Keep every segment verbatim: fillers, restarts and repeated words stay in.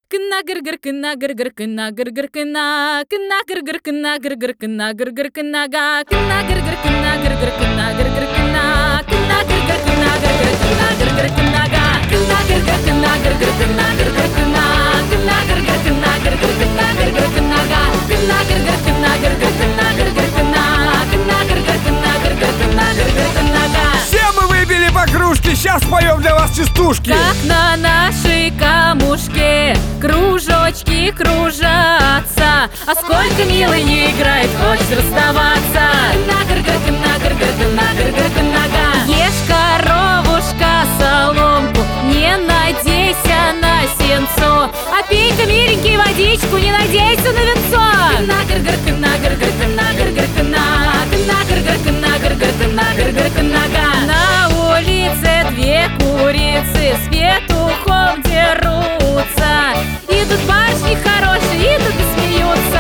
Кына гыр-гыр, кына гыр-гыр, кына гыр-гыр, кына кына гыр-гыр, кына гыр-гыр, кына гыр-гыр, кынага кына гыр-гыр, кына гыр-гыр, кына гыр-гыр, кына кына гыр-гыр, кына гыр-гыр, кына гыр-гыр, кынага кына гыр-гыр, кына гыр-гыр, кына гыр-гыр, кына кына гыр-гыр, кына гыр-гыр, кына гыр-гыр, кынага кына гыр-гыр, кына гыр-гыр, кына гыр-гыр, кына кына гыр-гыр, кына гыр-гыр, кына гыр-гыр, кынага. Все мы выбили по кружке, сейчас поем для вас частушки. Как на нашей камушке кружочки кружатся, а сколько милый не играет, хочет расставаться. Кына-гыр-гыр, кына-гыр-гыр, кына-гыр-гыр, кынага. Ешь, коровушка, соломку, не надейся на сенцо, а пей-ка, миленький, водичку, не надейся на венцо. Кына-гыр-гыр, кына-гыр-гыр, кына-гыр-гыр, кына кына-гыр-гыр, кына-гыр-гыр, кына-гыр-гыр, кынага. На улице две курицы с петухом дерутся, идут барышни хорошие, идут и смеются.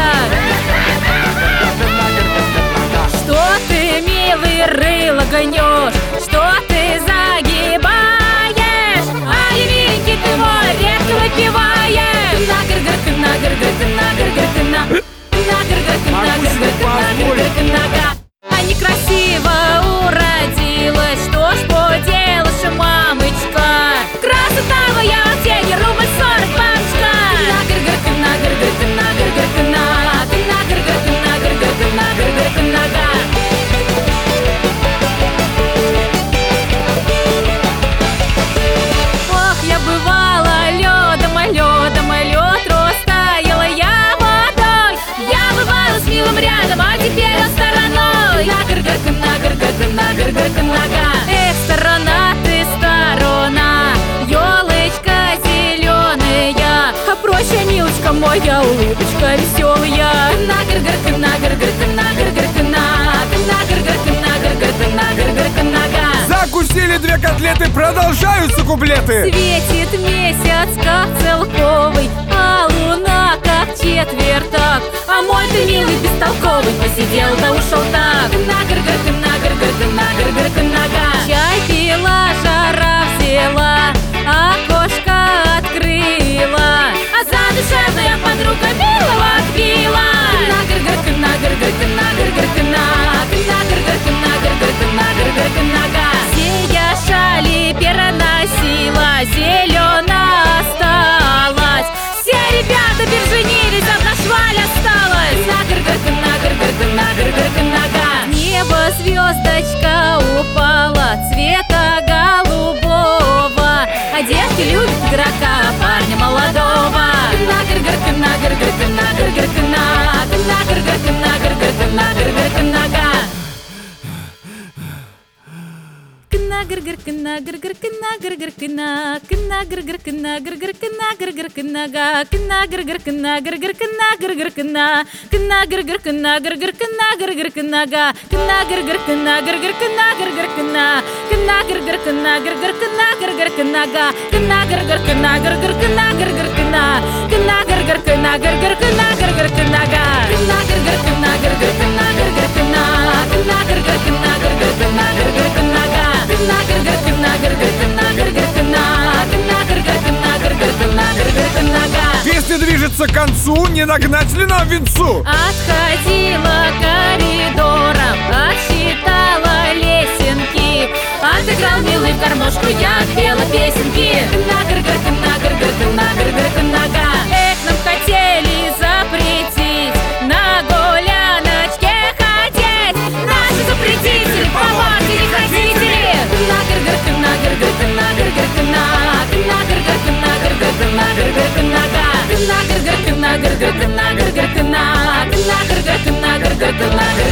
Что ты, милый, рыло гонешь, что ты загибаешь? Ай, миленький ты мой, редко выпиваешь. Кына-гыр-гыр, кына-гыр-гыр, кына-гыр-гыр, кына кына-гыр-гыр, кына-гыр-гыр, кына-гыр-гыр, кынага. А некрасиво уродилась, что ж поделаешь, мамочка? Красота моя в тени, рубль сорок, мамочка. Кына-гыр-гыр, кына-гыр-гыр, кына-гыр-гыр, кына кына-гыр-гыр, кына-гыр-гыр, кына-гыр-гыр, кынага. Ох, я бывала лёдом, а лёдом, а лёд растаяла я водой. Я бывала с милым рядом, а теперь он стороной. Кына-гыр-гыр, кына-гыр-гыр, кына-гыр-гыр, кынага. Эх, сторона ты, сторона, ёлочка зелёная, а проще, милочка моя, улыбочка веселая. Кына-гыр-гыр, кына-гыр-гыр, кына-гыр-гыр, кына кына-гыр-гыр, кына-гыр-гыр, кына-гыр-гыр, кынага. Закусили две котлеты, продолжаются куплеты. Светит месяц, как целковый, а луна, как четвертак. А мой ты, милый, бестолковый, посидел да ушел так. Кына-гыр-гыр, кына-гыр-гыр, кына-гыр-гыр, кынага. Чай пила, жара взяла, окошко открыла, а задушевная подруга милого отбила. Кына-гыр-гыр, кына-гыр-гыр, кына-гыр-гыр, кына кына-гыр-гыр, кына-гыр-гыр, кына-гыр-гыр, кынага. Сея шали переносила, зелёна осталась. Все ребята переженились, одна шваль осталась. Кына-гыр-гыр, кына-гыр-гыр, кына-гыр-гыр, кынага. С неба звездочка упала, цвета голубого, а девки любят игрока, парня молодого. Кына-гыр-гыр, кына-гыр-гыр, кына-гыр-гыр, кына кына-гыр-гыр, кына-гыр-гыр, кына-гыр-гыр, кынага. Кына-гыр-гыр, кына-гыр-гыр, кына-гыр-гыр, кына кына-гыр-гыр, кына-гыр-гыр, кына-гыр-гыр, кынага. Кына-гыр-гыр, кына-гыр-гыр, кына-гыр-гыр, кына кына-гыр-гыр, кына-гыр-гыр, кына-гыр-гыр, кынага. Кына-гыр-гыр, кына-гыр-гыр, кына-гыр-гыр, кына кына-гыр-гыр, кына-гыр-гыр, кына-гыр-гыр, кынага. Кына-гыр-гыр, кына-гыр-гыр, кына-гыр-гыр, кына кына-гыр-гыр, кына-гыр-гыр, кына-гыр-гыр, кынага. Кына-гыр-гыр, кына-гыр-гыр, кына-гыр-гыр, кына кына-гыр-гыр, кына-гыр-гыр, кына-гыр-гыр, кынага. Кына-гыр-гыр, кына-гыр-гыр, кына-гыр-гыр, кына кына-гыр-гыр, кына-гыр-гыр, кына-гыр-гыр, кынага. Песня движется к концу, не нагнать ли нам венцу? Отходила коридором, отсчитала лесенки, отыграл милый в гармошку, я отпела песенки. Кына-гыр-гыр, кына-гыр-гыр, кына-гыр-гыр, кынага. Эх, нам хотели запретить на гуляночке ходить наши запретители, помарки не хотите. Кына-гыр-гыр, кына-гыр-гыр, кына-гыр-гыр, кына кына-гыр-гыр, кына-гыр-гыр, кына-гыр-гыр, кынага. Кына-гыр-гыр, кына-гыр-гыр, кына-гыр-гыр, кына кына-гыр-гыр, кына-гыр-гыр, кына